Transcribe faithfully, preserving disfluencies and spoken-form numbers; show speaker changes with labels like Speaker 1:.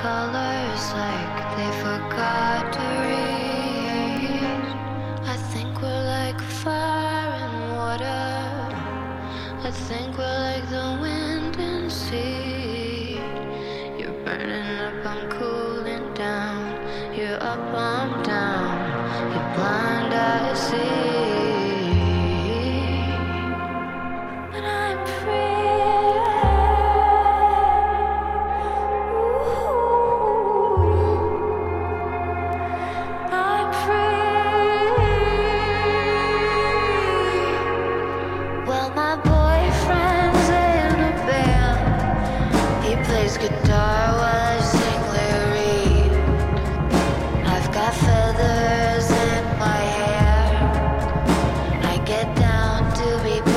Speaker 1: colors like they forgot to read. I think we're like fire and water. I think we're like the wind and sea. You're burning up, I'm cooling down. You're up, I'm down. You're blind, I see. But I'm free. Guitar while I sing lyric. I've got feathers in my hair. I get down to be